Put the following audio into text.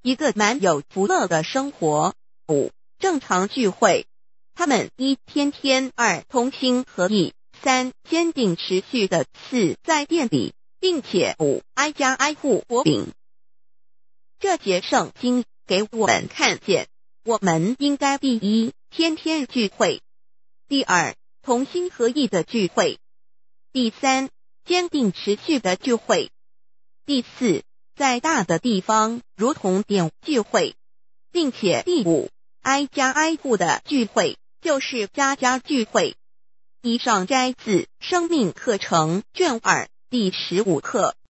一个蛮有福乐的生活。5. 正常聚会。他们1. 天天。2. 同心合意。3. 坚定持续的。4. 在店里，并且。5. 挨家挨户剥饼。这节圣经给我们看见，我们应该第1，天天聚会；第2，同心合意的聚会；第3，坚定持续的聚会；第4，在大的地方如同点聚会，并且第5，挨家挨户的聚会，就是家家聚会。以上摘自《生命课程》卷2第15课。